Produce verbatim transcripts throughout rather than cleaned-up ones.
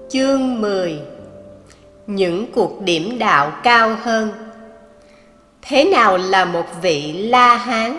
Chương mười. Những cuộc điểm đạo cao hơn. Thế nào là một vị La Hán?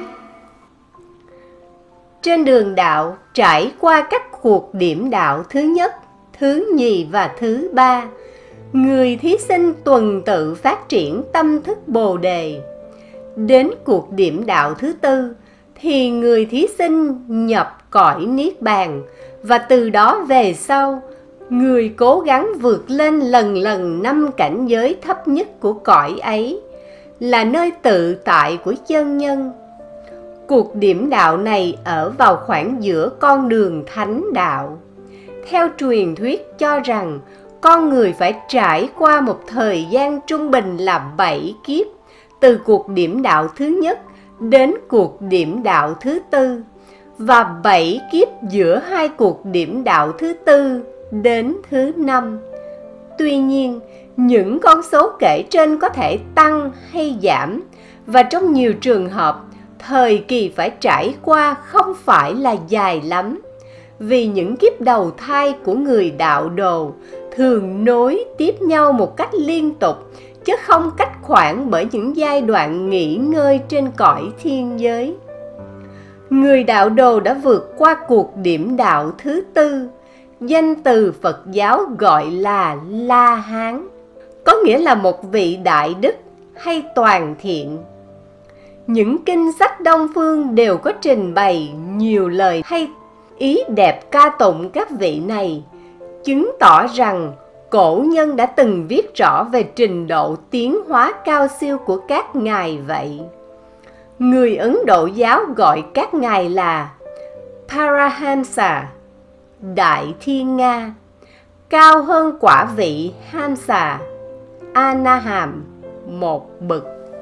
Trên đường đạo, trải qua các cuộc điểm đạo thứ nhất, thứ nhì và thứ ba, người thí sinh tuần tự phát triển tâm thức Bồ Đề. Đến cuộc điểm đạo thứ tư, thì người thí sinh nhập cõi Niết Bàn, và từ đó về sau, người cố gắng vượt lên lần lần năm cảnh giới thấp nhất của cõi ấy, là nơi tự tại của chân nhân. Cuộc điểm đạo này ở vào khoảng giữa con đường thánh đạo. Theo truyền thuyết cho rằng, con người phải trải qua một thời gian trung bình là bảy kiếp, từ cuộc điểm đạo thứ nhất đến cuộc điểm đạo thứ tư, và bảy kiếp giữa hai cuộc điểm đạo thứ tư đến thứ năm. Tuy nhiên, những con số kể trên có thể tăng hay giảm, và trong nhiều trường hợp, thời kỳ phải trải qua không phải là dài lắm, vì những kiếp đầu thai của người đạo đồ thường nối tiếp nhau một cách liên tục, chứ không cách khoảng bởi những giai đoạn nghỉ ngơi trên cõi thiên giới. Người đạo đồ đã vượt qua cuộc điểm đạo thứ tư, danh từ Phật giáo gọi là La Hán, có nghĩa là một vị đại đức hay toàn thiện. Những kinh sách Đông Phương đều có trình bày nhiều lời hay ý đẹp ca tụng các vị này, chứng tỏ rằng cổ nhân đã từng viết rõ về trình độ tiến hóa cao siêu của các ngài vậy. Người Ấn Độ giáo gọi các ngài là Parahamsa, Đại Thiên Nga, cao hơn quả vị Hamsa, Anaham, một bậc.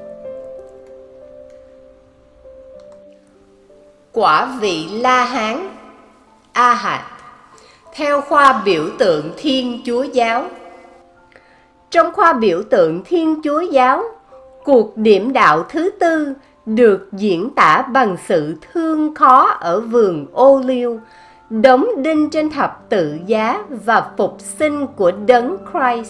Quả vị La Hán, Arhat, theo khoa biểu tượng Thiên Chúa giáo. Trong khoa biểu tượng Thiên Chúa giáo, cuộc điểm đạo thứ tư được diễn tả bằng sự thương khó ở vườn ô liu, đóng đinh trên thập tự giá và phục sinh của Đấng Christ.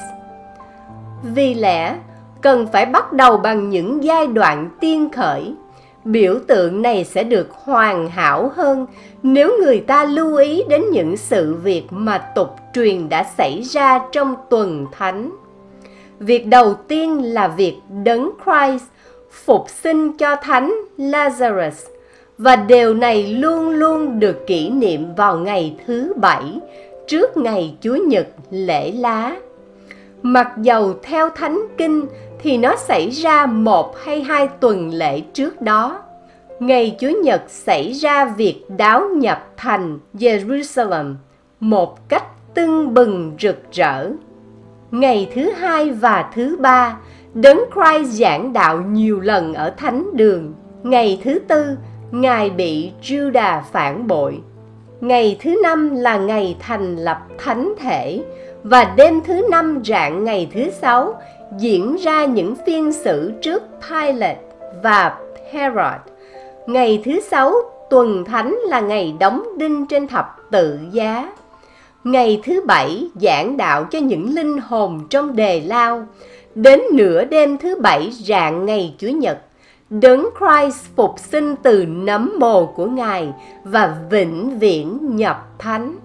Vì lẽ, cần phải bắt đầu bằng những giai đoạn tiên khởi. Biểu tượng này sẽ được hoàn hảo hơn nếu người ta lưu ý đến những sự việc mà tục truyền đã xảy ra trong tuần thánh. Việc đầu tiên là việc Đấng Christ phục sinh cho thánh Lazarus, và điều này luôn luôn được kỷ niệm vào ngày thứ bảy, trước ngày Chúa Nhật lễ lá. Mặc dầu theo Thánh Kinh thì nó xảy ra một hay hai tuần lễ trước đó. Ngày Chúa Nhật xảy ra việc đáo nhập thành Jerusalem một cách tưng bừng rực rỡ. Ngày thứ hai và thứ ba, Đấng Christ giảng đạo nhiều lần ở thánh đường. Ngày thứ tư, Ngài bị Judas phản bội. Ngày thứ năm là ngày thành lập thánh thể, và đêm thứ năm rạng ngày thứ sáu diễn ra những phiên xử trước Pilate và Herod. Ngày thứ sáu tuần thánh là ngày đóng đinh trên thập tự giá. Ngày thứ bảy giảng đạo cho những linh hồn trong đề lao. Đến nửa đêm thứ bảy rạng ngày Chúa Nhật, Đấng Christ phục sinh từ nấm mồ của Ngài và vĩnh viễn nhập thánh.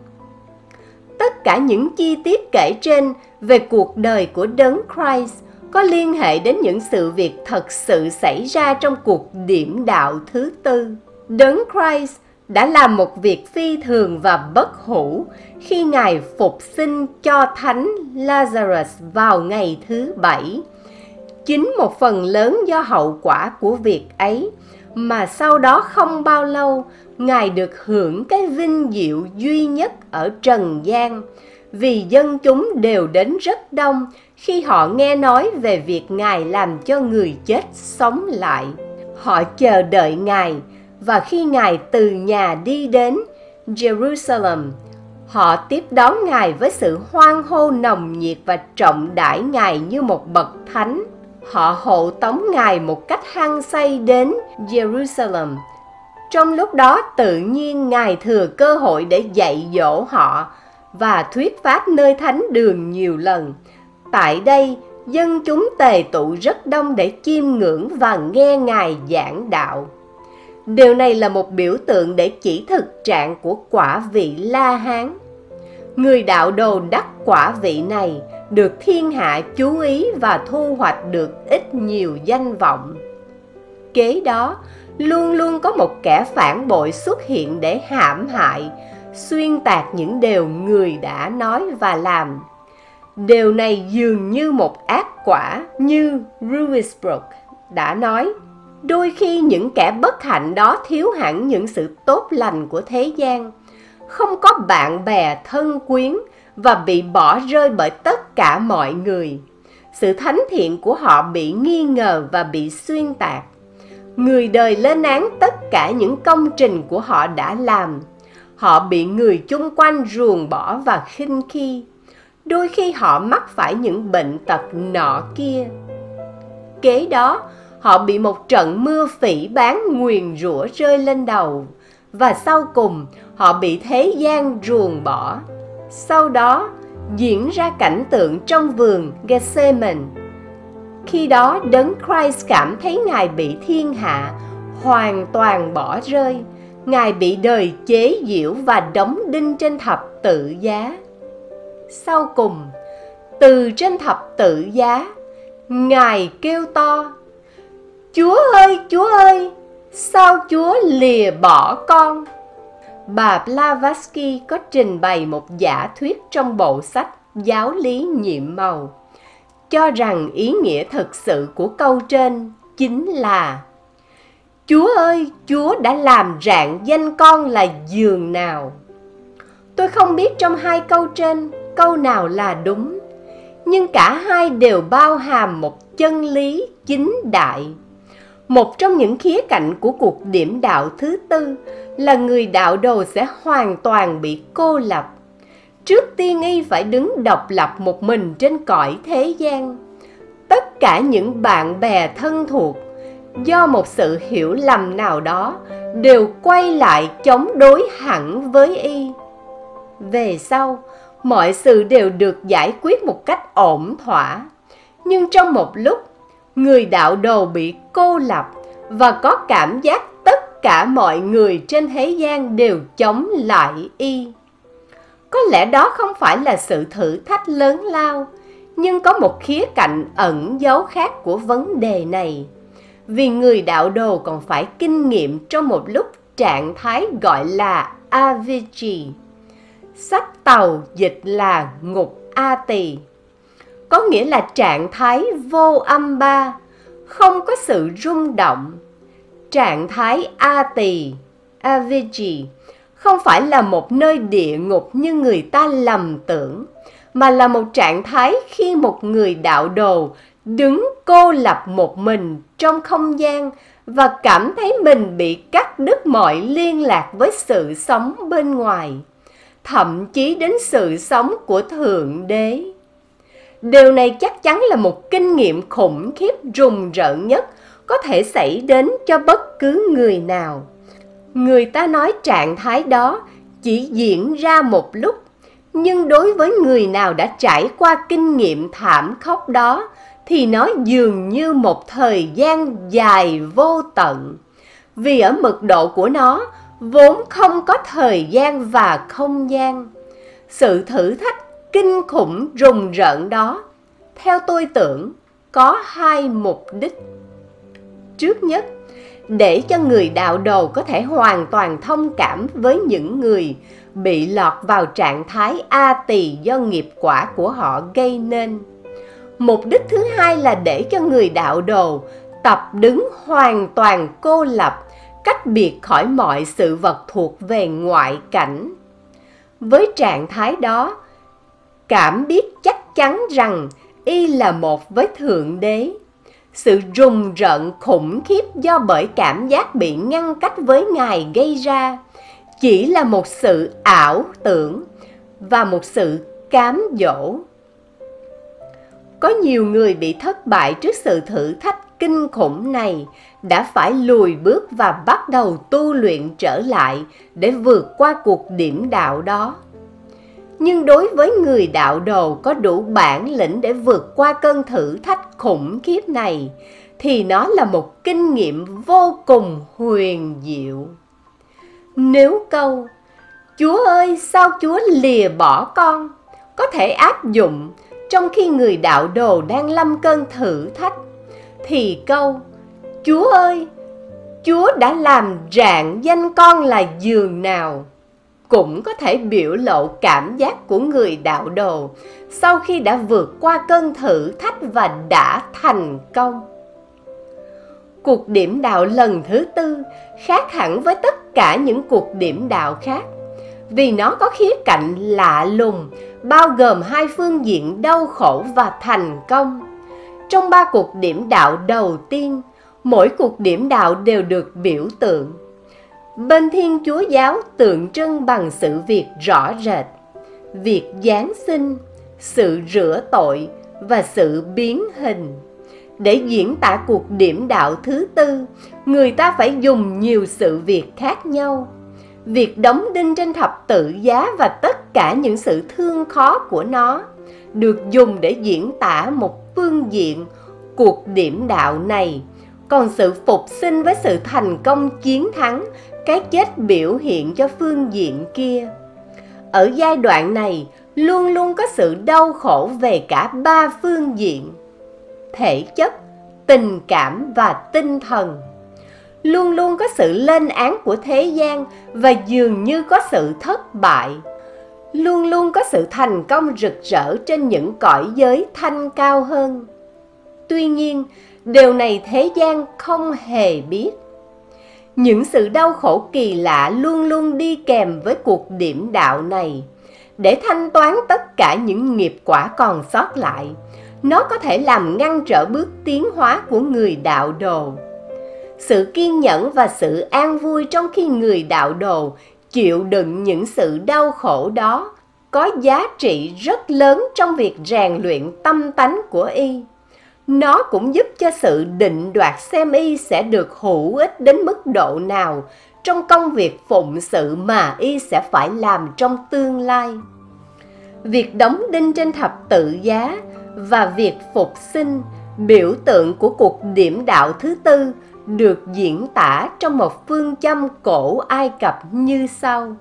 Tất cả những chi tiết kể trên về cuộc đời của Đấng Christ có liên hệ đến những sự việc thật sự xảy ra trong cuộc điểm đạo thứ tư. Đấng Christ đã làm một việc phi thường và bất hủ khi Ngài phục sinh cho thánh Lazarus vào ngày thứ bảy. Chính một phần lớn do hậu quả của việc ấy, mà sau đó không bao lâu, Ngài được hưởng cái vinh diệu duy nhất ở trần gian, vì dân chúng đều đến rất đông khi họ nghe nói về việc Ngài làm cho người chết sống lại. Họ chờ đợi Ngài, và khi Ngài từ nhà đi đến Jerusalem, họ tiếp đón Ngài với sự hoan hô nồng nhiệt và trọng đãi Ngài như một bậc thánh. Họ hộ tống Ngài một cách hăng say đến Jerusalem. Trong lúc đó tự nhiên Ngài thừa cơ hội để dạy dỗ họ, và thuyết pháp nơi thánh đường nhiều lần. Tại đây, dân chúng tề tụ rất đông để chiêm ngưỡng và nghe Ngài giảng đạo. Điều này là một biểu tượng để chỉ thực trạng của quả vị La Hán. Người đạo đồ đắc quả vị này được thiên hạ chú ý và thu hoạch được ít nhiều danh vọng. Kế đó, luôn luôn có một kẻ phản bội xuất hiện để hãm hại, xuyên tạc những điều người đã nói và làm. Điều này dường như một ác quả, như Ruysbrock đã nói. Đôi khi những kẻ bất hạnh đó thiếu hẳn những sự tốt lành của thế gian, không có bạn bè thân quyến và bị bỏ rơi bởi tất cả mọi người. Sự thánh thiện của họ bị nghi ngờ và bị xuyên tạc. Người đời lên án tất cả những công trình của họ đã làm. Họ bị người chung quanh ruồng bỏ và khinh khi. Đôi khi họ mắc phải những bệnh tật nọ kia. Kế đó, họ bị một trận mưa phỉ báng nguyền rủa rơi lên đầu. Và sau cùng, họ bị thế gian ruồng bỏ. Sau đó, diễn ra cảnh tượng trong vườn Gethsemane. Khi đó, Đấng Christ cảm thấy Ngài bị thiên hạ hoàn toàn bỏ rơi. Ngài bị đời chế giễu và đóng đinh trên thập tự giá. Sau cùng, từ trên thập tự giá, Ngài kêu to: Chúa ơi, Chúa ơi, sao Chúa lìa bỏ con? Bà Blavatsky có trình bày một giả thuyết trong bộ sách Giáo lý nhiệm màu, cho rằng ý nghĩa thực sự của câu trên chính là: Chúa ơi, Chúa đã làm rạng danh con là giường nào? Tôi không biết trong hai câu trên, câu nào là đúng, nhưng cả hai đều bao hàm một chân lý chính đại. Một trong những khía cạnh của cuộc điểm đạo thứ tư là người đạo đồ sẽ hoàn toàn bị cô lập. Trước tiên y phải đứng độc lập một mình trên cõi thế gian. Tất cả những bạn bè thân thuộc, do một sự hiểu lầm nào đó, đều quay lại chống đối hẳn với y. Về sau, mọi sự đều được giải quyết một cách ổn thỏa. Nhưng trong một lúc, người đạo đồ bị cô lập và có cảm giác tất cả mọi người trên thế gian đều chống lại y. Có lẽ đó không phải là sự thử thách lớn lao, nhưng có một khía cạnh ẩn giấu khác của vấn đề này. Vì người đạo đồ còn phải kinh nghiệm trong một lúc trạng thái gọi là avijji. Sách Tàu dịch là ngục A Tỳ, có nghĩa là trạng thái vô âm ba, không có sự rung động. Trạng thái A Tỳ, avijji, không phải là một nơi địa ngục như người ta lầm tưởng, mà là một trạng thái khi một người đạo đồ đứng cô lập một mình trong không gian và cảm thấy mình bị cắt đứt mọi liên lạc với sự sống bên ngoài, thậm chí đến sự sống của Thượng Đế. Điều này chắc chắn là một kinh nghiệm khủng khiếp rùng rợn nhất có thể xảy đến cho bất cứ người nào. Người ta nói trạng thái đó chỉ diễn ra một lúc, nhưng đối với người nào đã trải qua kinh nghiệm thảm khốc đó, thì nó dường như một thời gian dài vô tận. Vì ở mực độ của nó, vốn không có thời gian và không gian. Sự thử thách kinh khủng rùng rợn đó, theo tôi tưởng, có hai mục đích. Trước nhất, để cho người đạo đồ có thể hoàn toàn thông cảm với những người bị lọt vào trạng thái A Tỳ do nghiệp quả của họ gây nên. Mục đích thứ hai là để cho người đạo đồ tập đứng hoàn toàn cô lập, cách biệt khỏi mọi sự vật thuộc về ngoại cảnh. Với trạng thái đó, cảm biết chắc chắn rằng y là một với Thượng Đế. Sự rùng rợn khủng khiếp do bởi cảm giác bị ngăn cách với Ngài gây ra chỉ là một sự ảo tưởng và một sự cám dỗ. Có nhiều người bị thất bại trước sự thử thách kinh khủng này đã phải lùi bước và bắt đầu tu luyện trở lại để vượt qua cuộc điểm đạo đó. Nhưng đối với người đạo đồ có đủ bản lĩnh để vượt qua cơn thử thách khủng khiếp này, thì nó là một kinh nghiệm vô cùng huyền diệu. Nếu câu "Chúa ơi, sao Chúa lìa bỏ con" có thể áp dụng trong khi người đạo đồ đang lâm cơn thử thách, thì câu "Chúa ơi, Chúa đã làm rạng danh con là giường nào" cũng có thể biểu lộ cảm giác của người đạo đồ sau khi đã vượt qua cơn thử thách và đã thành công. Cuộc điểm đạo lần thứ tư khác hẳn với tất cả những cuộc điểm đạo khác, vì nó có khía cạnh lạ lùng, bao gồm hai phương diện đau khổ và thành công. Trong ba cuộc điểm đạo đầu tiên, mỗi cuộc điểm đạo đều được biểu tượng. Bên Thiên Chúa giáo tượng trưng bằng sự việc rõ rệt, việc giáng sinh, sự rửa tội và sự biến hình. Để diễn tả cuộc điểm đạo thứ tư, người ta phải dùng nhiều sự việc khác nhau. Việc đóng đinh trên thập tự giá và tất cả những sự thương khó của nó được dùng để diễn tả một phương diện cuộc điểm đạo này. Còn sự phục sinh với sự thành công chiến thắng, cái chết biểu hiện cho phương diện kia. Ở giai đoạn này, luôn luôn có sự đau khổ về cả ba phương diện: thể chất, tình cảm và tinh thần. Luôn luôn có sự lên án của thế gian và dường như có sự thất bại. Luôn luôn có sự thành công rực rỡ trên những cõi giới thanh cao hơn. Tuy nhiên, điều này thế gian không hề biết. Những sự đau khổ kỳ lạ luôn luôn đi kèm với cuộc điểm đạo này. Để thanh toán tất cả những nghiệp quả còn sót lại, nó có thể làm ngăn trở bước tiến hóa của người đạo đồ. Sự kiên nhẫn và sự an vui trong khi người đạo đồ chịu đựng những sự đau khổ đó có giá trị rất lớn trong việc rèn luyện tâm tánh của y. Nó cũng giúp cho sự định đoạt xem y sẽ được hữu ích đến mức độ nào trong công việc phụng sự mà y sẽ phải làm trong tương lai. Việc đóng đinh trên thập tự giá và việc phục sinh, biểu tượng của cuộc điểm đạo thứ tư, được diễn tả trong một phương châm cổ Ai Cập như sau.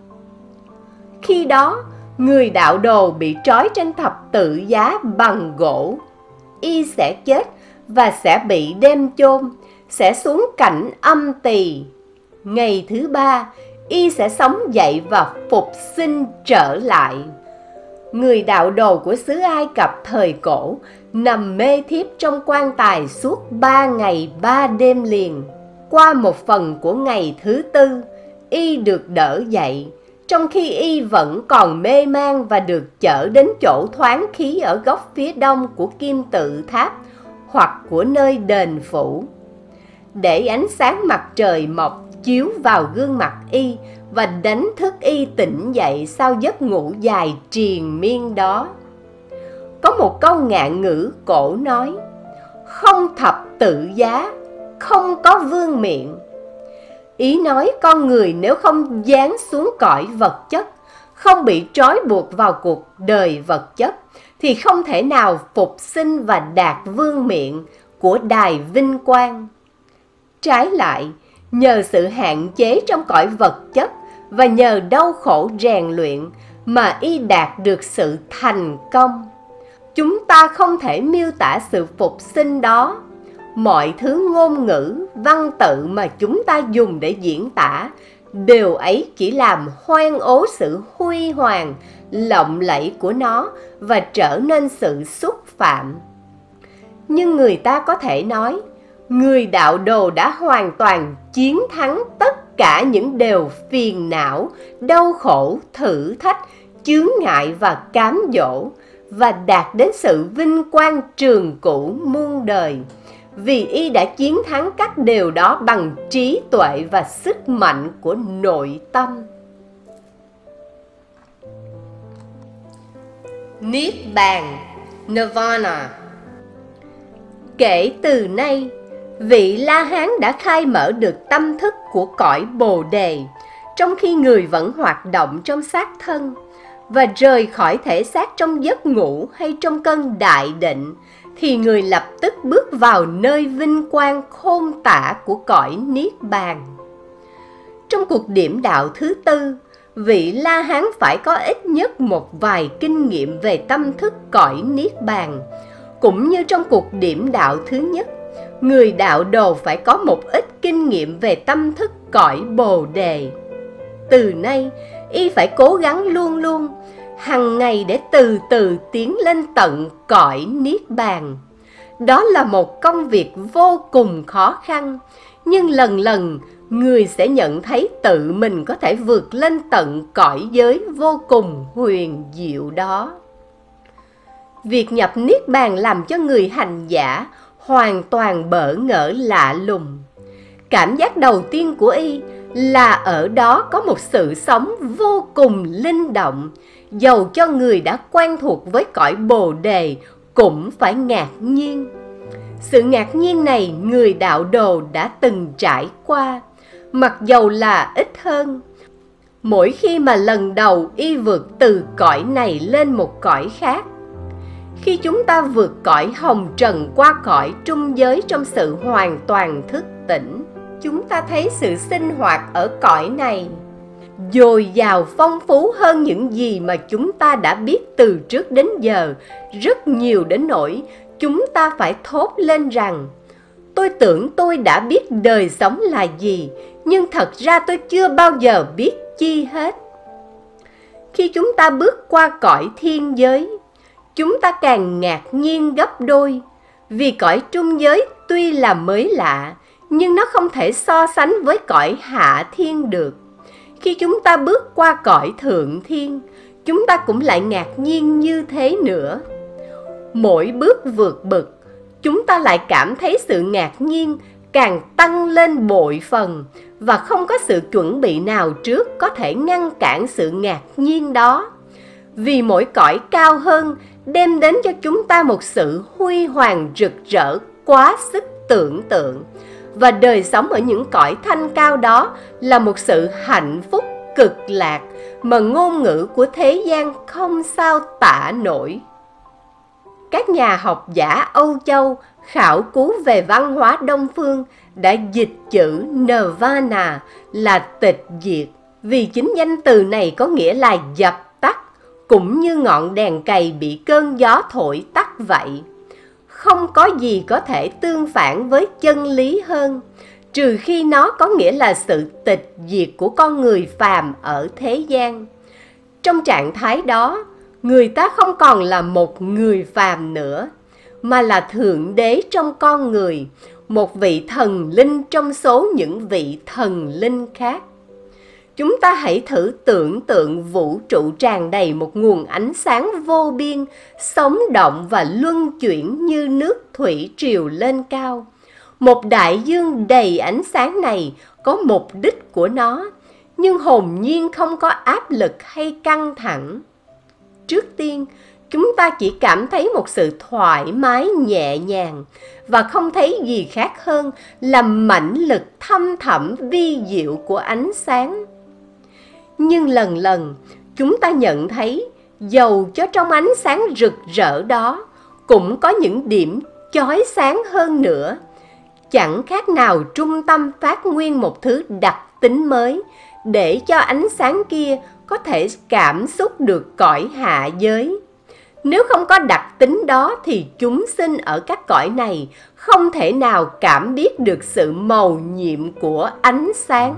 Khi đó, người đạo đồ bị trói trên thập tự giá bằng gỗ. Y sẽ chết và sẽ bị đem chôn, sẽ xuống cảnh âm tỳ. Ngày thứ ba, y sẽ sống dậy và phục sinh trở lại. Người đạo đồ của xứ Ai Cập thời cổ nằm mê thiếp trong quan tài suốt ba ngày ba đêm liền. Qua một phần của ngày thứ tư, y được đỡ dậy, trong khi y vẫn còn mê man và được chở đến chỗ thoáng khí ở góc phía đông của kim tự tháp hoặc của nơi đền phủ. Để ánh sáng mặt trời mọc chiếu vào gương mặt y và đánh thức y tỉnh dậy sau giấc ngủ dài triền miên đó. Có một câu ngạn ngữ cổ nói: không thập tự giá, không có vương miện. Ý nói con người nếu không giáng xuống cõi vật chất, không bị trói buộc vào cuộc đời vật chất, thì không thể nào phục sinh và đạt vương miện của đài vinh quang. Trái lại, nhờ sự hạn chế trong cõi vật chất và nhờ đau khổ rèn luyện mà y đạt được sự thành công. Chúng ta không thể miêu tả sự phục sinh đó. Mọi thứ ngôn ngữ, văn tự mà chúng ta dùng để diễn tả, điều ấy chỉ làm hoen ố sự huy hoàng, lộng lẫy của nó và trở nên sự xúc phạm. Nhưng người ta có thể nói, người đạo đồ đã hoàn toàn chiến thắng tất cả những điều phiền não, đau khổ, thử thách, chướng ngại và cám dỗ, và đạt đến sự vinh quang trường cửu muôn đời, vì y đã chiến thắng các điều đó bằng trí tuệ và sức mạnh của nội tâm. Niết bàn, Nirvana. Kể từ nay, vị La Hán đã khai mở được tâm thức của cõi Bồ Đề, trong khi người vẫn hoạt động trong xác thân, và rời khỏi thể xác trong giấc ngủ hay trong cơn đại định, thì người lập tức bước vào nơi vinh quang khôn tả của cõi Niết Bàn. Trong cuộc điểm đạo thứ tư, vị La Hán phải có ít nhất một vài kinh nghiệm về tâm thức cõi Niết Bàn. Cũng như trong cuộc điểm đạo thứ nhất, người đạo đồ phải có một ít kinh nghiệm về tâm thức cõi Bồ Đề. Từ nay, y phải cố gắng luôn luôn, hằng ngày để từ từ tiến lên tận cõi Niết Bàn. Đó là một công việc vô cùng khó khăn, nhưng lần lần người sẽ nhận thấy tự mình có thể vượt lên tận cõi giới vô cùng huyền diệu đó. Việc nhập Niết Bàn làm cho người hành giả hoàn toàn bỡ ngỡ lạ lùng. Cảm giác đầu tiên của y là ở đó có một sự sống vô cùng linh động, dầu cho người đã quen thuộc với cõi Bồ Đề cũng phải ngạc nhiên. Sự ngạc nhiên này người đạo đồ đã từng trải qua, mặc dầu là ít hơn. Mỗi khi mà lần đầu y vượt từ cõi này lên một cõi khác, khi chúng ta vượt cõi hồng trần qua cõi trung giới trong sự hoàn toàn thức tỉnh, chúng ta thấy sự sinh hoạt ở cõi này dồi dào phong phú hơn những gì mà chúng ta đã biết từ trước đến giờ, rất nhiều đến nỗi chúng ta phải thốt lên rằng: tôi tưởng tôi đã biết đời sống là gì, nhưng thật ra tôi chưa bao giờ biết chi hết. Khi chúng ta bước qua cõi thiên giới, chúng ta càng ngạc nhiên gấp đôi, vì cõi trung giới tuy là mới lạ, nhưng nó không thể so sánh với cõi hạ thiên được. Khi chúng ta bước qua cõi thượng thiên, chúng ta cũng lại ngạc nhiên như thế nữa. Mỗi bước vượt bậc, chúng ta lại cảm thấy sự ngạc nhiên càng tăng lên bội phần, và không có sự chuẩn bị nào trước có thể ngăn cản sự ngạc nhiên đó. Vì mỗi cõi cao hơn đem đến cho chúng ta một sự huy hoàng rực rỡ quá sức tưởng tượng, và đời sống ở những cõi thanh cao đó là một sự hạnh phúc cực lạc mà ngôn ngữ của thế gian không sao tả nổi. Các nhà học giả Âu Châu khảo cứu về văn hóa Đông Phương đã dịch chữ Nirvana là tịch diệt, vì chính danh từ này có nghĩa là dập tắt, cũng như ngọn đèn cầy bị cơn gió thổi tắt vậy. Không có gì có thể tương phản với chân lý hơn, trừ khi nó có nghĩa là sự tịch diệt của con người phàm ở thế gian. Trong trạng thái đó, người ta không còn là một người phàm nữa, mà là Thượng Đế trong con người, một vị thần linh trong số những vị thần linh khác. Chúng ta hãy thử tưởng tượng vũ trụ tràn đầy một nguồn ánh sáng vô biên, sống động và luân chuyển như nước thủy triều lên cao. Một đại dương đầy ánh sáng này có mục đích của nó, nhưng hồn nhiên không có áp lực hay căng thẳng. Trước tiên, chúng ta chỉ cảm thấy một sự thoải mái nhẹ nhàng, và không thấy gì khác hơn là mãnh lực thâm thẳm vi diệu của ánh sáng. Nhưng lần lần, chúng ta nhận thấy, dầu cho trong ánh sáng rực rỡ đó, cũng có những điểm chói sáng hơn nữa. Chẳng khác nào trung tâm phát nguyên một thứ đặc tính mới, để cho ánh sáng kia có thể cảm xúc được cõi hạ giới. Nếu không có đặc tính đó thì chúng sinh ở các cõi này không thể nào cảm biết được sự mầu nhiệm của ánh sáng.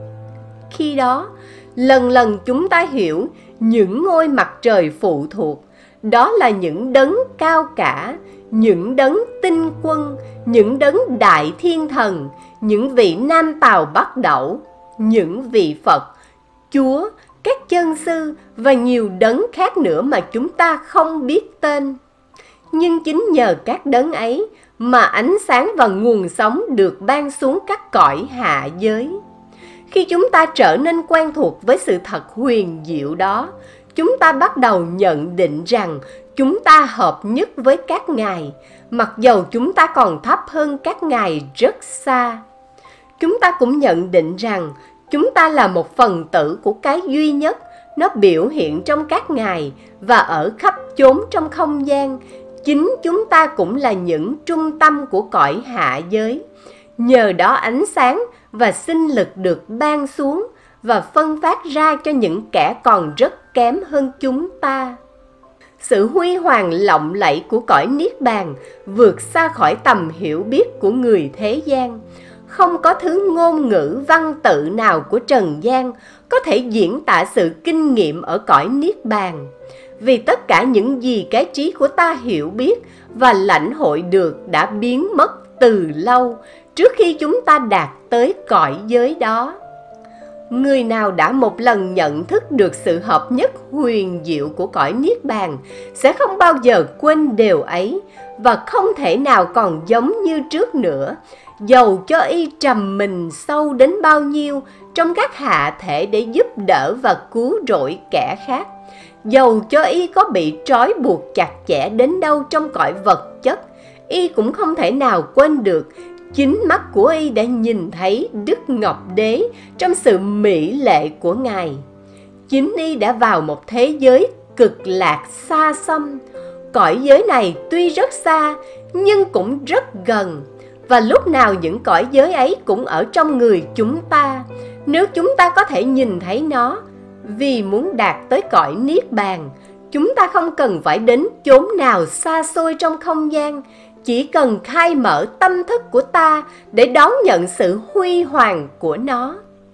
Khi đó, lần lần chúng ta hiểu những ngôi mặt trời phụ thuộc, đó là những đấng cao cả, những đấng tinh quân, những đấng đại thiên thần, những vị nam tào bắc đẩu, những vị Phật, Chúa, các chân sư và nhiều đấng khác nữa mà chúng ta không biết tên. Nhưng chính nhờ các đấng ấy mà ánh sáng và nguồn sống được ban xuống các cõi hạ giới. Khi chúng ta trở nên quen thuộc với sự thật huyền diệu đó, chúng ta bắt đầu nhận định rằng chúng ta hợp nhất với các ngài, mặc dầu chúng ta còn thấp hơn các ngài rất xa. Chúng ta cũng nhận định rằng chúng ta là một phần tử của cái duy nhất, nó biểu hiện trong các ngày và ở khắp chốn trong không gian. Chính chúng ta cũng là những trung tâm của cõi hạ giới. Nhờ đó ánh sáng và sinh lực được ban xuống và phân phát ra cho những kẻ còn rất kém hơn chúng ta. Sự huy hoàng lộng lẫy của cõi Niết Bàn vượt xa khỏi tầm hiểu biết của người thế gian. Không có thứ ngôn ngữ văn tự nào của trần gian có thể diễn tả sự kinh nghiệm ở cõi Niết Bàn. Vì tất cả những gì cái trí của ta hiểu biết và lãnh hội được đã biến mất từ lâu trước khi chúng ta đạt tới cõi giới đó. Người nào đã một lần nhận thức được sự hợp nhất huyền diệu của cõi Niết Bàn sẽ không bao giờ quên điều ấy và không thể nào còn giống như trước nữa, dầu cho y trầm mình sâu đến bao nhiêu trong các hạ thể để giúp đỡ và cứu rỗi kẻ khác. Dầu cho y có bị trói buộc chặt chẽ đến đâu trong cõi vật chất, y cũng không thể nào quên được chính mắt của y đã nhìn thấy Đức Ngọc Đế trong sự mỹ lệ của Ngài. Chính y đã vào một thế giới cực lạc xa xăm. Cõi giới này tuy rất xa nhưng cũng rất gần, và lúc nào những cõi giới ấy cũng ở trong người chúng ta, nếu chúng ta có thể nhìn thấy nó. Vì muốn đạt tới cõi Niết Bàn, chúng ta không cần phải đến chốn nào xa xôi trong không gian, chỉ cần khai mở tâm thức của ta để đón nhận sự huy hoàng của nó.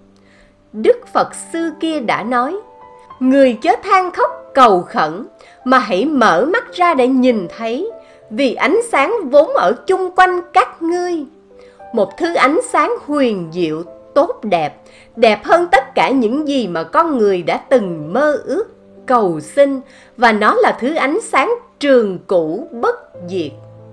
Đức Phật xưa kia đã nói, người chớ than khóc cầu khẩn, mà hãy mở mắt ra để nhìn thấy, vì ánh sáng vốn ở chung quanh các ngươi. Một thứ ánh sáng huyền diệu, tốt đẹp, đẹp hơn tất cả những gì mà con người đã từng mơ ước, cầu xin, và nó là thứ ánh sáng trường cửu bất diệt.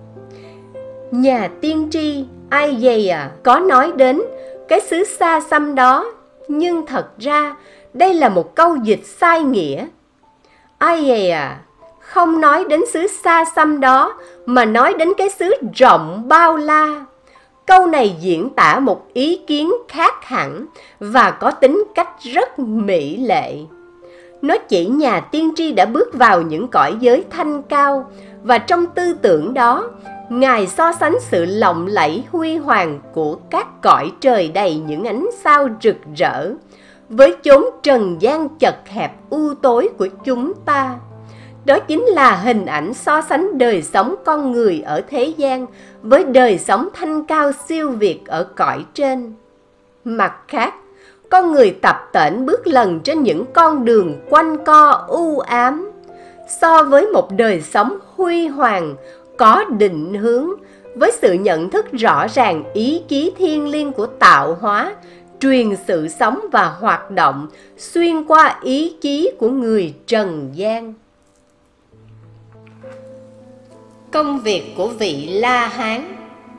Nhà tiên tri Isaiah có nói đến cái xứ xa xăm đó, nhưng thật ra đây là một câu dịch sai nghĩa. Isaiah không nói đến xứ xa xăm đó, mà nói đến cái xứ rộng bao la. Câu này diễn tả một ý kiến khác hẳn và có tính cách rất mỹ lệ. Nó chỉ nhà tiên tri đã bước vào những cõi giới thanh cao, và trong tư tưởng đó, Ngài so sánh sự lộng lẫy huy hoàng của các cõi trời đầy những ánh sao rực rỡ với chốn trần gian chật hẹp u tối của chúng ta. Đó chính là hình ảnh so sánh đời sống con người ở thế gian với đời sống thanh cao siêu việt ở cõi trên. Mặt khác, con người tập tễnh bước lần trên những con đường quanh co u ám, so với một đời sống huy hoàng, có định hướng, với sự nhận thức rõ ràng ý chí thiêng liêng của tạo hóa, truyền sự sống và hoạt động xuyên qua ý chí của người trần gian. Công việc của vị La Hán.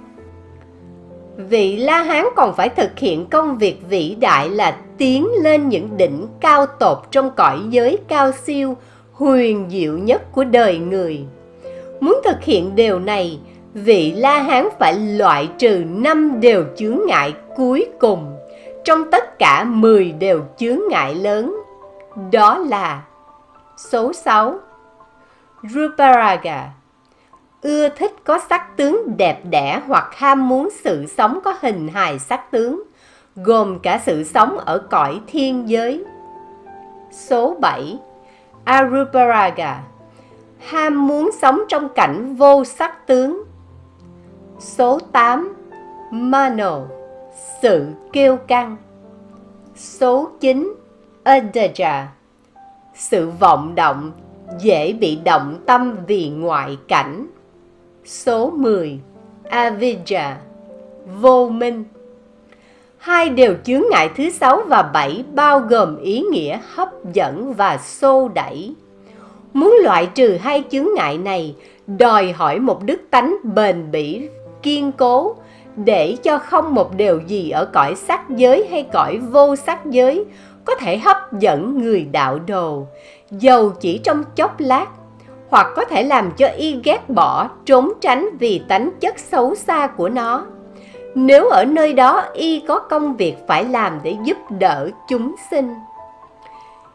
Vị La Hán còn phải thực hiện công việc vĩ đại là tiến lên những đỉnh cao tột trong cõi giới cao siêu, huyền diệu nhất của đời người. Muốn thực hiện điều này, vị La Hán phải loại trừ năm điều chướng ngại cuối cùng trong tất cả mười điều chướng ngại lớn. Đó là: số sáu. Ruparaga, ưa thích có sắc tướng đẹp đẽ hoặc ham muốn sự sống có hình hài sắc tướng, gồm cả sự sống ở cõi thiên giới. Số bảy. Aruparaga, ham muốn sống trong cảnh vô sắc tướng. Số tám. Mano, sự kiêu căng. Số chín. Adaja, sự vọng động, dễ bị động tâm vì ngoại cảnh. Số mười. Avidya, vô minh. Hai điều chướng ngại thứ sáu và bảy bao gồm ý nghĩa hấp dẫn và xô đẩy. Muốn loại trừ hai chướng ngại này đòi hỏi một đức tánh bền bỉ, kiên cố, để cho không một điều gì ở cõi sắc giới hay cõi vô sắc giới có thể hấp dẫn người đạo đồ, dầu chỉ trong chốc lát, hoặc có thể làm cho y ghét bỏ, trốn tránh vì tánh chất xấu xa của nó, nếu ở nơi đó y có công việc phải làm để giúp đỡ chúng sinh.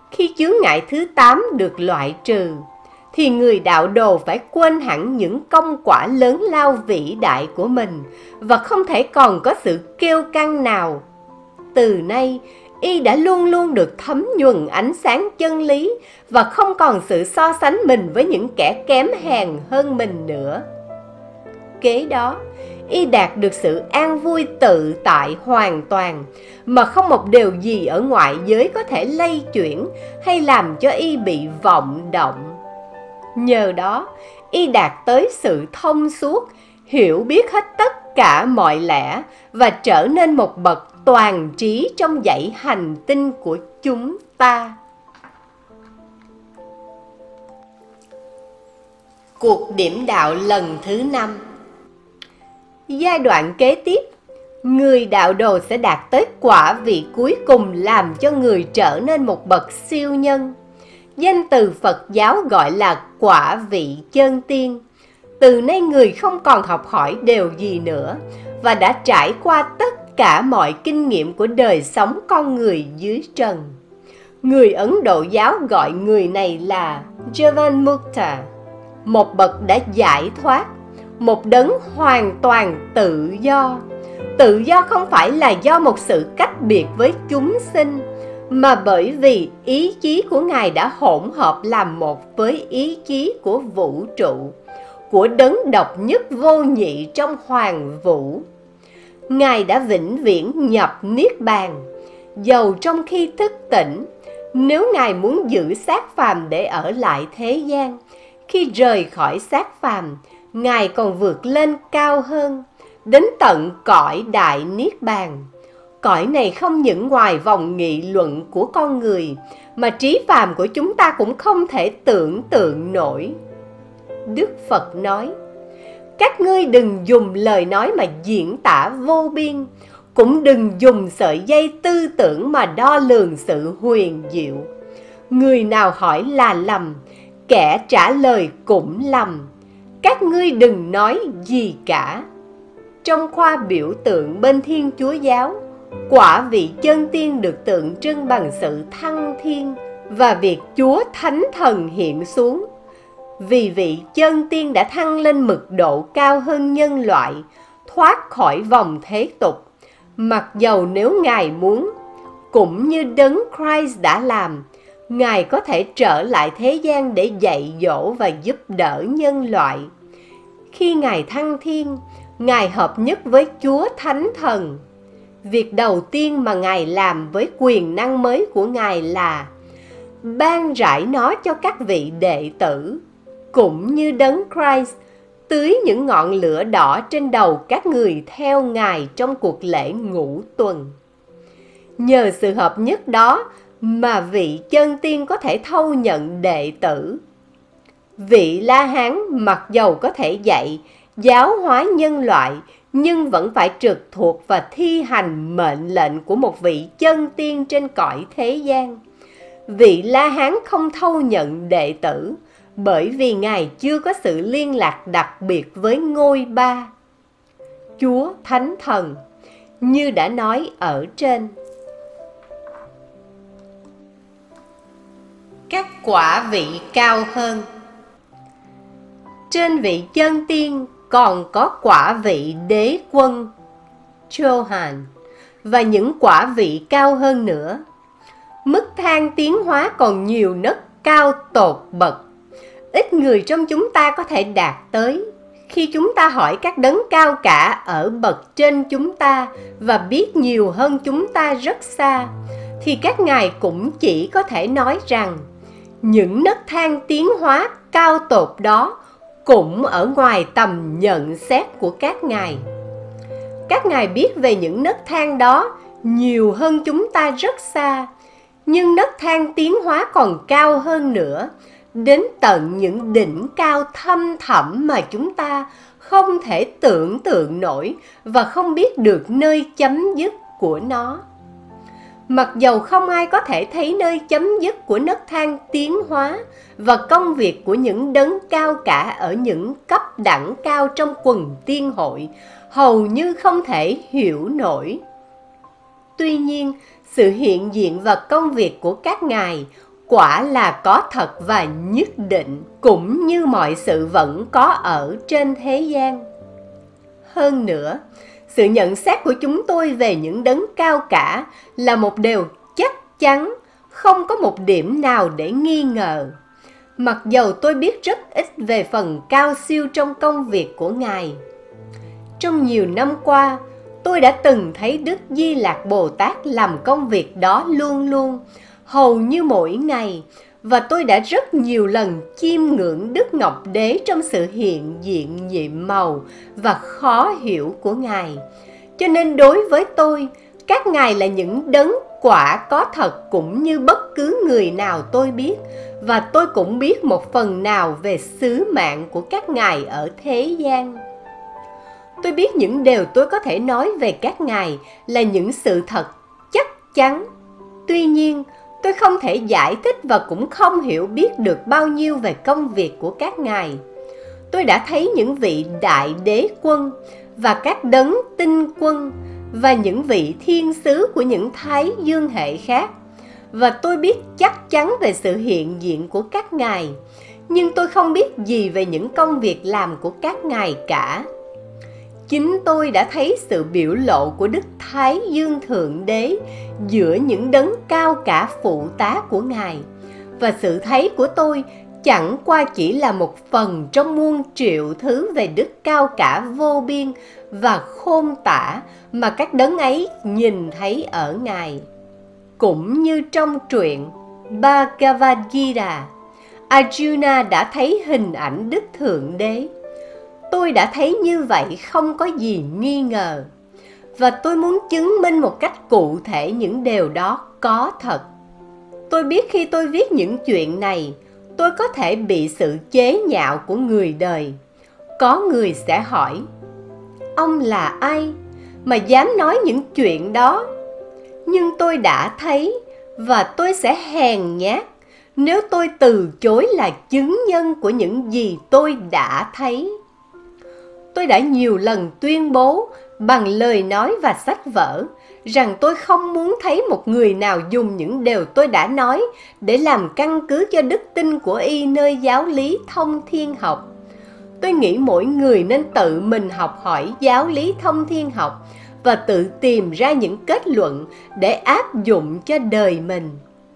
Khi chướng ngại thứ tám được loại trừ, thì người đạo đồ phải quên hẳn những công quả lớn lao vĩ đại của mình và không thể còn có sự kiêu căng nào. Từ nay, y đã luôn luôn được thấm nhuần ánh sáng chân lý và không còn sự so sánh mình với những kẻ kém hèn hơn mình nữa. Kế đó, y đạt được sự an vui tự tại hoàn toàn, mà không một điều gì ở ngoại giới có thể lay chuyển hay làm cho y bị vọng động. Nhờ đó, y đạt tới sự thông suốt, hiểu biết hết tất cả mọi lẽ và trở nên một bậc toàn trí trong dãy hành tinh của chúng ta. Cuộc điểm đạo lần thứ năm. Giai đoạn kế tiếp, người đạo đồ sẽ đạt tới quả vị cuối cùng làm cho người trở nên một bậc siêu nhân. Danh từ Phật giáo gọi là quả vị chân tiên. Từ nay người không còn học hỏi điều gì nữa và đã trải qua tất cả mọi kinh nghiệm của đời sống con người dưới trần. Người Ấn Độ giáo gọi người này là Jivan Mukta, một bậc đã giải thoát, một đấng hoàn toàn tự do. Tự do không phải là do một sự cách biệt với chúng sinh, mà bởi vì ý chí của Ngài đã hỗn hợp làm một với ý chí của vũ trụ, của đấng độc nhất vô nhị trong hoàng vũ. Ngài đã vĩnh viễn nhập Niết Bàn, dầu trong khi thức tỉnh. Nếu Ngài muốn giữ xác phàm để ở lại thế gian, khi rời khỏi xác phàm, Ngài còn vượt lên cao hơn, đến tận cõi đại Niết Bàn. Cõi này không những ngoài vòng nghị luận của con người, mà trí phàm của chúng ta cũng không thể tưởng tượng nổi. Đức Phật nói, các ngươi đừng dùng lời nói mà diễn tả vô biên, cũng đừng dùng sợi dây tư tưởng mà đo lường sự huyền diệu. Người nào hỏi là lầm, kẻ trả lời cũng lầm. Các ngươi đừng nói gì cả. Trong khoa biểu tượng bên Thiên Chúa giáo, quả vị chân tiên được tượng trưng bằng sự thăng thiên và việc Chúa Thánh Thần hiện xuống. Vì vị chân tiên đã thăng lên mực độ cao hơn nhân loại, thoát khỏi vòng thế tục, mặc dầu nếu Ngài muốn, cũng như đấng Christ đã làm, Ngài có thể trở lại thế gian để dạy dỗ và giúp đỡ nhân loại. Khi Ngài thăng thiên, Ngài hợp nhất với Chúa Thánh Thần. Việc đầu tiên mà Ngài làm với quyền năng mới của Ngài là ban rải nó cho các vị đệ tử, cũng như đấng Christ tưới những ngọn lửa đỏ trên đầu các người theo Ngài trong cuộc lễ ngũ tuần. Nhờ sự hợp nhất đó mà vị chân tiên có thể thâu nhận đệ tử. Vị La Hán mặc dầu có thể dạy, giáo hóa nhân loại, nhưng vẫn phải trực thuộc và thi hành mệnh lệnh của một vị chân tiên trên cõi thế gian. Vị La Hán không thâu nhận đệ tử, bởi vì Ngài chưa có sự liên lạc đặc biệt với ngôi ba, Chúa Thánh Thần, như đã nói ở trên. Các quả vị cao hơn. Trên vị chân tiên còn có quả vị đế quân, Chohan, và những quả vị cao hơn nữa. Mức thang tiến hóa còn nhiều nấc cao tột bậc. Ít người trong chúng ta có thể đạt tới. Khi chúng ta hỏi các đấng cao cả ở bậc trên chúng ta và biết nhiều hơn chúng ta rất xa, thì các ngài cũng chỉ có thể nói rằng những nấc thang tiến hóa cao tột đó cũng ở ngoài tầm nhận xét của các ngài. Các ngài biết về những nấc thang đó nhiều hơn chúng ta rất xa, nhưng nấc thang tiến hóa còn cao hơn nữa, đến tận những đỉnh cao thâm thẳm mà chúng ta không thể tưởng tượng nổi và không biết được nơi chấm dứt của nó. Mặc dầu không ai có thể thấy nơi chấm dứt của nấc thang tiến hóa và công việc của những đấng cao cả ở những cấp đẳng cao trong quần tiên hội hầu như không thể hiểu nổi. Tuy nhiên, sự hiện diện và công việc của các ngài quả là có thật và nhất định, cũng như mọi sự vẫn có ở trên thế gian. Hơn nữa, sự nhận xét của chúng tôi về những đấng cao cả là một điều chắc chắn, không có một điểm nào để nghi ngờ. Mặc dầu tôi biết rất ít về phần cao siêu trong công việc của Ngài. Trong nhiều năm qua, tôi đã từng thấy Đức Di Lặc Bồ Tát làm công việc đó luôn luôn, hầu như mỗi ngày, và tôi đã rất nhiều lần chiêm ngưỡng Đức Ngọc Đế trong sự hiện diện nhiệm màu và khó hiểu của Ngài. Cho nên đối với tôi, các Ngài là những đấng quả có thật cũng như bất cứ người nào tôi biết, và tôi cũng biết một phần nào về sứ mạng của các Ngài ở thế gian. Tôi biết những điều tôi có thể nói về các Ngài là những sự thật chắc chắn. Tuy nhiên, tôi không thể giải thích và cũng không hiểu biết được bao nhiêu về công việc của các Ngài. Tôi đã thấy những vị đại đế quân và các đấng tinh quân và những vị thiên sứ của những thái dương hệ khác, và tôi biết chắc chắn về sự hiện diện của các Ngài, nhưng tôi không biết gì về những công việc làm của các Ngài cả. Chính tôi đã thấy sự biểu lộ của Đức Thái Dương Thượng Đế giữa những đấng cao cả phụ tá của Ngài, và sự thấy của tôi chẳng qua chỉ là một phần trong muôn triệu thứ về đức cao cả vô biên và khôn tả mà các đấng ấy nhìn thấy ở Ngài. Cũng như trong truyện Bhagavad Gita, Arjuna đã thấy hình ảnh Đức Thượng Đế. Tôi đã thấy như vậy không có gì nghi ngờ, và tôi muốn chứng minh một cách cụ thể những điều đó có thật. Tôi biết khi tôi viết những chuyện này, tôi có thể bị sự chế nhạo của người đời. Có người sẽ hỏi, ông là ai mà dám nói những chuyện đó? Nhưng tôi đã thấy, và tôi sẽ hèn nhát nếu tôi từ chối là chứng nhân của những gì tôi đã thấy. Tôi đã nhiều lần tuyên bố bằng lời nói và sách vở rằng tôi không muốn thấy một người nào dùng những điều tôi đã nói để làm căn cứ cho đức tin của y nơi giáo lý thông thiên học. Tôi nghĩ mỗi người nên tự mình học hỏi giáo lý thông thiên học và tự tìm ra những kết luận để áp dụng cho đời mình.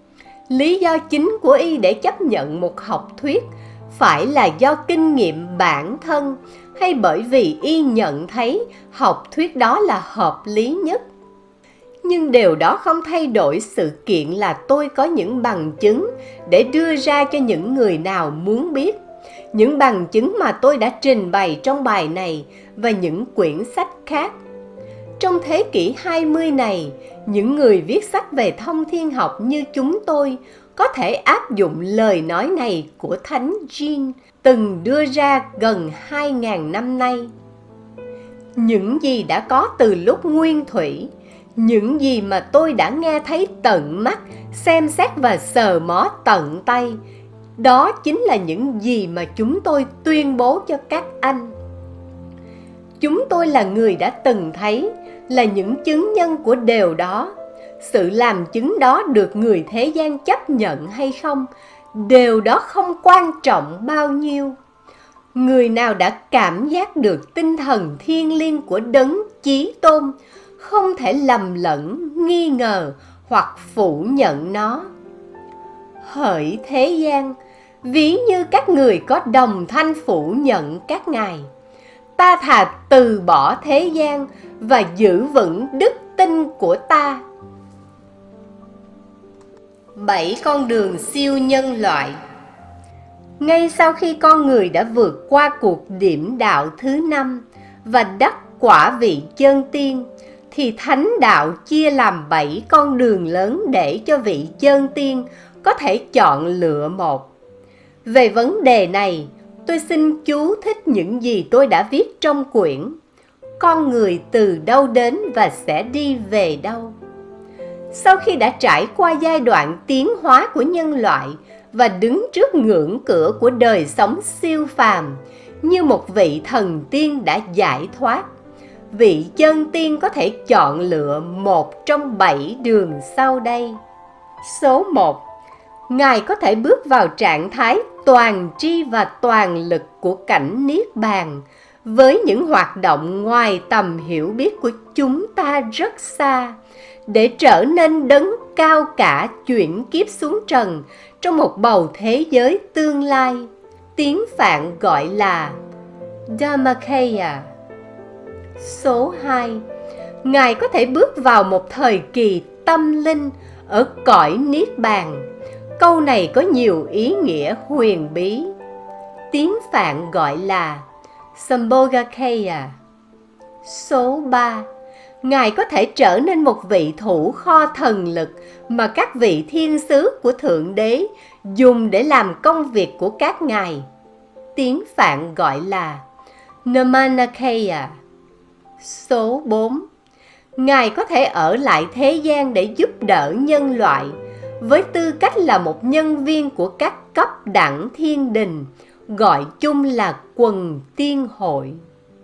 Lý do chính của y để chấp nhận một học thuyết phải là do kinh nghiệm bản thân, hay bởi vì y nhận thấy học thuyết đó là hợp lý nhất. Nhưng điều đó không thay đổi sự kiện là tôi có những bằng chứng để đưa ra cho những người nào muốn biết. Những bằng chứng mà tôi đã trình bày trong bài này và những quyển sách khác. Trong thế kỷ hai mươi này, những người viết sách về thông thiên học như chúng tôi có thể áp dụng lời nói này của Thánh Jean từng đưa ra gần hai nghìn năm nay. Những gì đã có từ lúc nguyên thủy, những gì mà tôi đã nghe thấy tận mắt, xem xét và sờ mó tận tay, đó chính là những gì mà chúng tôi tuyên bố cho các anh. Chúng tôi là người đã từng thấy, là những chứng nhân của điều đó. Sự làm chứng đó được người thế gian chấp nhận hay không, điều đó không quan trọng bao nhiêu. Người nào đã cảm giác được tinh thần thiêng liêng của đấng chí tôn không thể lầm lẫn, nghi ngờ hoặc phủ nhận nó. Hỡi thế gian, ví như các người có đồng thanh phủ nhận các ngài, ta thà từ bỏ thế gian và giữ vững đức tin của ta. Bảy con đường siêu nhân loại. Ngay sau khi con người đã vượt qua cuộc điểm đạo thứ năm và đắc quả vị chân tiên, thì thánh đạo chia làm bảy con đường lớn để cho vị chân tiên có thể chọn lựa một. Về vấn đề này, tôi xin chú thích những gì tôi đã viết trong quyển Con người từ đâu đến và sẽ đi về đâu. Sau khi đã trải qua giai đoạn tiến hóa của nhân loại và đứng trước ngưỡng cửa của đời sống siêu phàm, như một vị thần tiên đã giải thoát, vị chân tiên có thể chọn lựa một trong bảy đường sau đây. Số một. Ngài có thể bước vào trạng thái toàn tri và toàn lực của cảnh Niết Bàn với những hoạt động ngoài tầm hiểu biết của chúng ta rất xa, để trở nên đấng cao cả chuyển kiếp xuống trần trong một bầu thế giới tương lai. Tiếng Phạn gọi là Dharmakaya. Số hai. Ngài có thể bước vào một thời kỳ tâm linh ở cõi Niết Bàn. Câu này có nhiều ý nghĩa huyền bí. Tiếng Phạn gọi là Sambhogakaya. Số ba. Ngài có thể trở nên một vị thủ kho thần lực mà các vị thiên sứ của Thượng Đế dùng để làm công việc của các ngài. Tiếng Phạn gọi là Namanakaya. Số bốn. Ngài có thể ở lại thế gian để giúp đỡ nhân loại với tư cách là một nhân viên của các cấp đẳng thiên đình, gọi chung là quần tiên hội.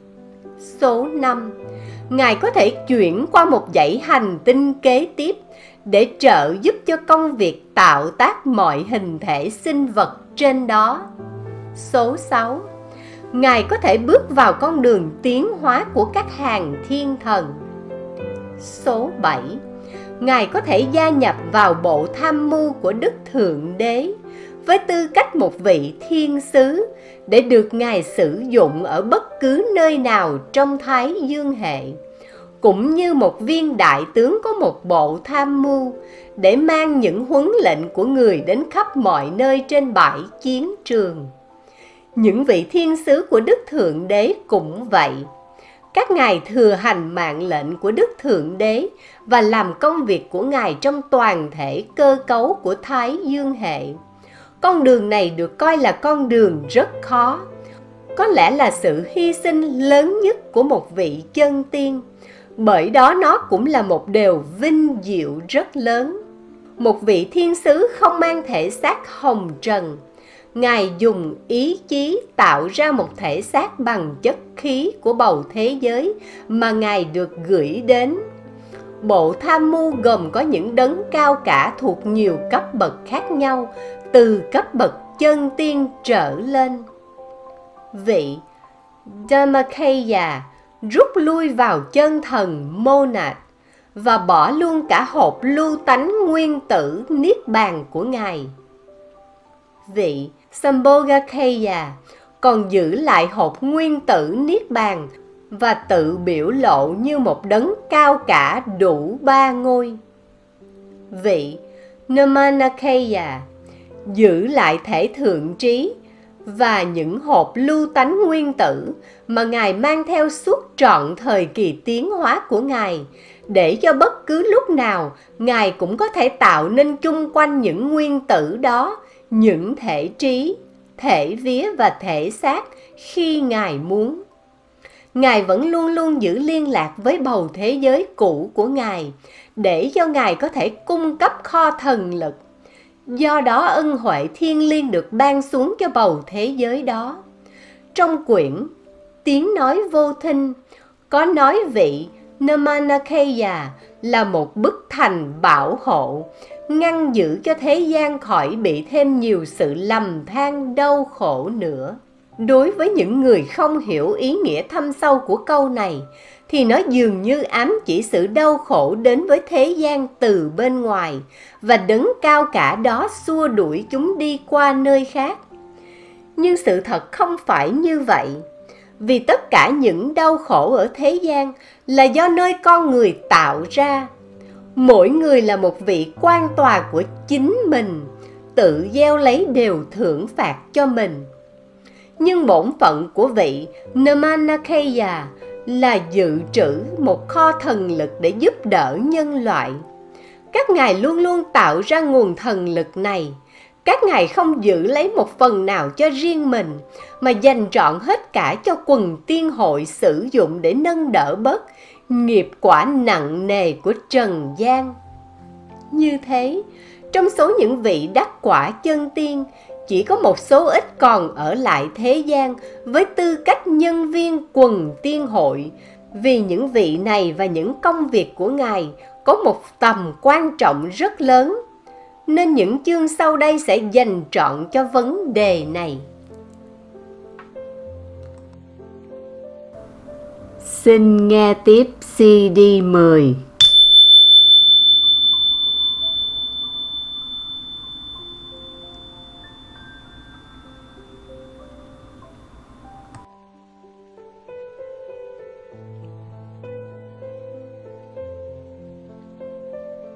Số năm. Ngài có thể chuyển qua một dãy hành tinh kế tiếp để trợ giúp cho công việc tạo tác mọi hình thể sinh vật trên đó. Số sáu. Ngài có thể bước vào con đường tiến hóa của các hàng thiên thần. Số bảy. Ngài có thể gia nhập vào bộ tham mưu của Đức Thượng Đế với tư cách một vị thiên sứ để được Ngài sử dụng ở bất cứ nơi nào trong Thái Dương hệ, cũng như một viên đại tướng có một bộ tham mưu để mang những huấn lệnh của người đến khắp mọi nơi trên bãi chiến trường. Những vị thiên sứ của Đức Thượng Đế cũng vậy. Các ngài thừa hành mạng lệnh của Đức Thượng Đế và làm công việc của ngài trong toàn thể cơ cấu của Thái Dương hệ. Con đường này được coi là con đường rất khó, có lẽ là sự hy sinh lớn nhất của một vị chân tiên, bởi đó nó cũng là một điều vinh diệu rất lớn. Một vị thiên sứ không mang thể xác hồng trần. Ngài dùng ý chí tạo ra một thể xác bằng chất khí của bầu thế giới mà Ngài được gửi đến. Bộ tham mưu gồm có những đấng cao cả thuộc nhiều cấp bậc khác nhau, từ cấp bậc chân tiên trở lên. Vị Dharmakaya rút lui vào chân thần Monad và bỏ luôn cả hộp lưu tánh nguyên tử Niết Bàn của Ngài. Vị Sambhogakaya còn giữ lại hộp nguyên tử Niết Bàn và tự biểu lộ như một đấng cao cả đủ ba ngôi. Vị Namanakaya giữ lại thể thượng trí và những hộp lưu tánh nguyên tử mà Ngài mang theo suốt trọn thời kỳ tiến hóa của Ngài, để cho bất cứ lúc nào Ngài cũng có thể tạo nên chung quanh những nguyên tử đó những thể trí, thể vía và thể xác khi Ngài muốn. Ngài vẫn luôn luôn giữ liên lạc với bầu thế giới cũ của Ngài, để cho Ngài có thể cung cấp kho thần lực. Do đó ân huệ thiên liêng được ban xuống cho bầu thế giới đó. Trong quyển Tiếng nói vô thinh có nói vị Namanakaya là một bức thành bảo hộ, ngăn giữ cho thế gian khỏi bị thêm nhiều sự lầm than đau khổ nữa. Đối với những người không hiểu ý nghĩa thâm sâu của câu này, thì nó dường như ám chỉ sự đau khổ đến với thế gian từ bên ngoài, và đấng cao cả đó xua đuổi chúng đi qua nơi khác. Nhưng sự thật không phải như vậy, vì tất cả những đau khổ ở thế gian là do nơi con người tạo ra. Mỗi người là một vị quan tòa của chính mình, tự gieo lấy điều thưởng phạt cho mình. Nhưng bổn phận của vị Namanakaya là dự trữ một kho thần lực để giúp đỡ nhân loại. Các ngài luôn luôn tạo ra nguồn thần lực này. Các ngài không giữ lấy một phần nào cho riêng mình, mà dành trọn hết cả cho quần tiên hội sử dụng để nâng đỡ bớt nghiệp quả nặng nề của trần gian. Như thế, trong số những vị đắc quả chân tiên, chỉ có một số ít còn ở lại thế gian với tư cách nhân viên quần tiên hội, vì những vị này và những công việc của Ngài có một tầm quan trọng rất lớn. nên những chương sau đây sẽ dành trọn cho vấn đề này. Xin nghe tiếp xê đê mười.